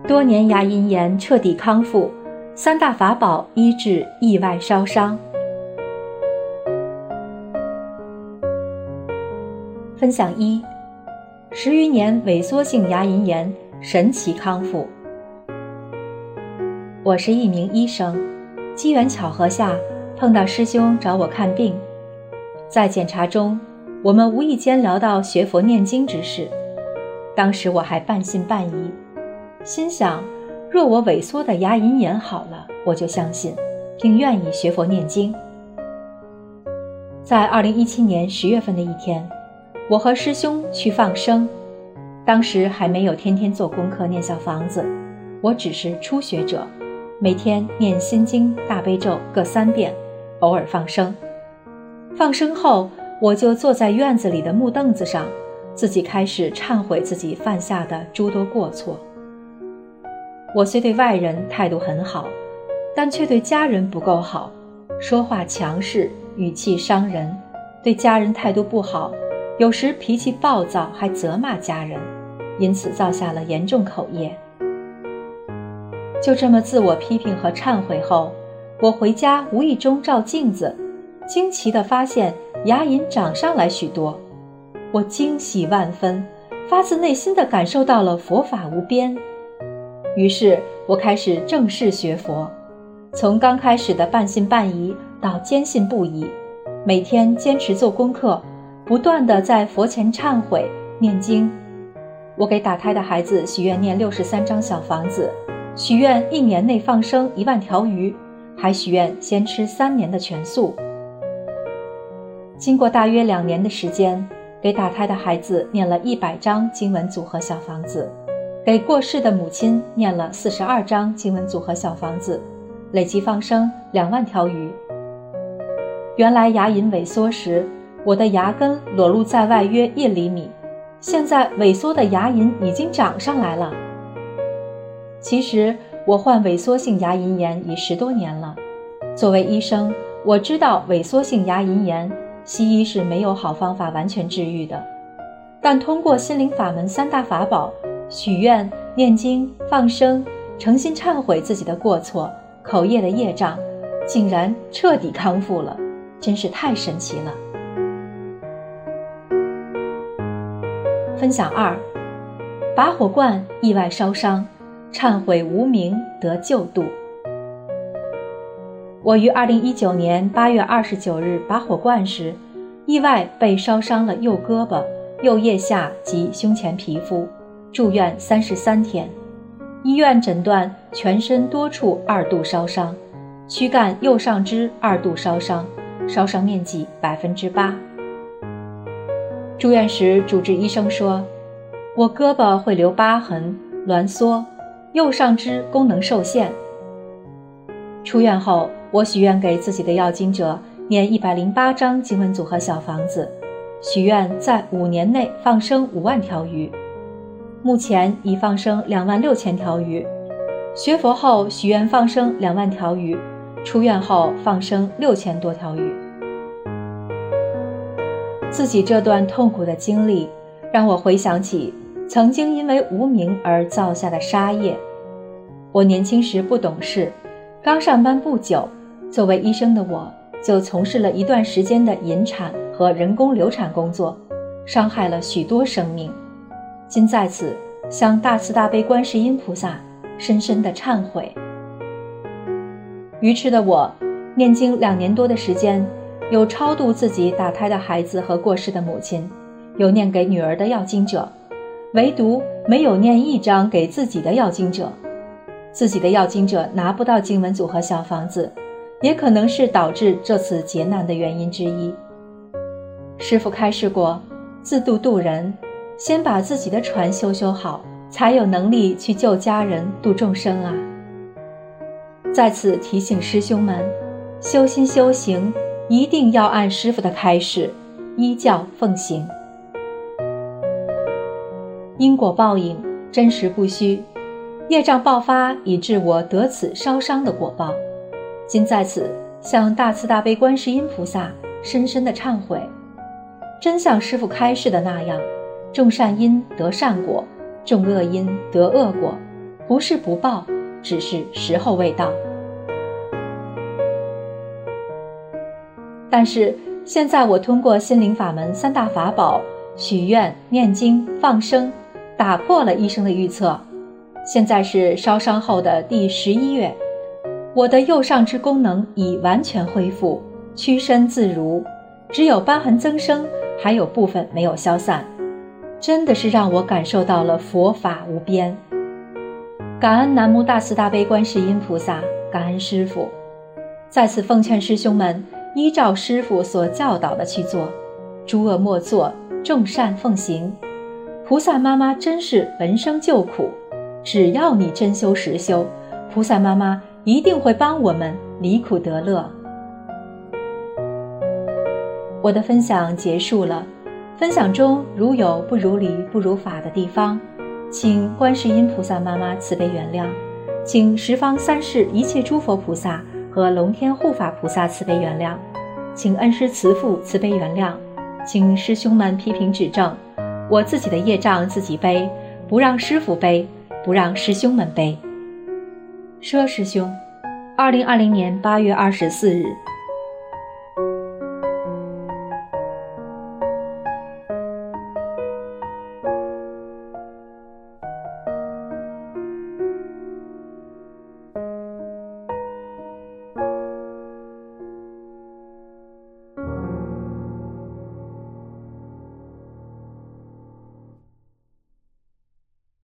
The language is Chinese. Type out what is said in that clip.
多年牙龈炎彻底康复，3大法宝医治意外烧伤。分享1：10余年萎缩性牙龈炎神奇康复。我是一名医生，机缘巧合下碰到师兄找我看病，在检查中，我们无意间聊到学佛念经之事。当时我还半信半疑，心想若我萎缩的牙龈炎好了，我就相信，并愿意学佛念经。在2017年10月份的一天，我和师兄去放生，当时还没有天天做功课念小房子，我只是初学者，每天念心经大悲咒各3遍，偶尔放生。放生后，我就坐在院子里的木凳子上，自己开始忏悔自己犯下的诸多过错。我虽对外人态度很好，但却对家人不够好，说话强势，语气伤人，对家人态度不好，有时脾气暴躁，还责骂家人，因此造下了严重口业。就这么自我批评和忏悔后，我回家无意中照镜子，惊奇地发现牙龈长上来许多。我惊喜万分，发自内心地感受到了佛法无边。于是我开始正式学佛，从刚开始的半信半疑到坚信不疑，每天坚持做功课，不断地在佛前忏悔念经。我给打胎的孩子许愿念63张小房子，许愿1年内放生1万条鱼，还许愿先吃3年的全素。经过大约2年的时间，给打胎的孩子念了100张经文组合小房子，给过世的母亲念了42张经文组合小房子，累计放生2万条鱼。原来牙龈萎缩时，我的牙根裸露在外约1厘米，现在萎缩的牙龈已经长上来了。其实我患萎缩性牙龈炎已10多年了，作为医生，我知道萎缩性牙龈炎西医是没有好方法完全治愈的，但通过心灵法门3大法宝，许愿、念经、放生，诚心忏悔自己的过错、口业的业障，竟然彻底康复了，真是太神奇了。分享2：拔火罐意外烧伤，忏悔无名得救度。我于2019年8月29日拔火罐时，意外被烧伤了右胳膊、右腋下及胸前皮肤，住院33天。医院诊断全身多处2度烧伤，躯干右上肢2度烧伤，烧伤面积8%。住院时主治医生说，我胳膊会留疤痕、挛缩，右上肢功能受限。出院后，我许愿给自己的要经者念108张经文组合小房子，许愿在5年内放生5万条鱼。目前已放生2万6千条鱼。学佛后许愿放生2万条鱼，出院后放生6000多条鱼。自己这段痛苦的经历，让我回想起曾经因为无明而造下的杀业。我年轻时不懂事，刚上班不久，作为医生的我就从事了一段时间的引产和人工流产工作，伤害了许多生命。今在此向大慈大悲观世音菩萨深深的忏悔。愚痴的我念经2年多的时间，有超度自己打胎的孩子和过世的母亲，有念给女儿的要经者，唯独没有念1张给自己的要经者。自己的要经者拿不到经文组合小房子，也可能是导致这次劫难的原因之一。师父开示过，自度度人，先把自己的船修好，才有能力去救家人、度众生啊。在此提醒师兄们，修心修行一定要按师父的开示，依教奉行。因果报应，真实不虚，业障爆发以致我得此烧伤的果报。今在此向大慈大悲观世音菩萨深深的忏悔，真像师父开示的那样，种善因得善果，种恶因得恶果， 不是不报，只是时候未到。但是现在我通过心灵法门3大法宝许愿、念经、放生，打破了医生的预测。现在是烧伤后的第11月，我的右上肢功能已完全恢复，屈伸自如，只有瘢痕增生，还有部分没有消散。真的是让我感受到了佛法无边。感恩南无大慈大悲观世音菩萨，感恩师父。在此奉劝师兄们依照师父所教导的去做，诸恶莫作，众善奉行。菩萨妈妈真是闻声救苦，只要你真修实修，菩萨妈妈一定会帮我们离苦得乐。我的分享结束了，分享中如有不如理不如法的地方，请观世音菩萨妈妈慈悲原谅，请十方三世一切诸佛菩萨和龙天护法菩萨慈悲原谅，请恩师慈父慈悲原谅，请师兄们批评指正，我自己的业障自己背，不让师父背，不让师兄们背。说师兄，2020年8月24日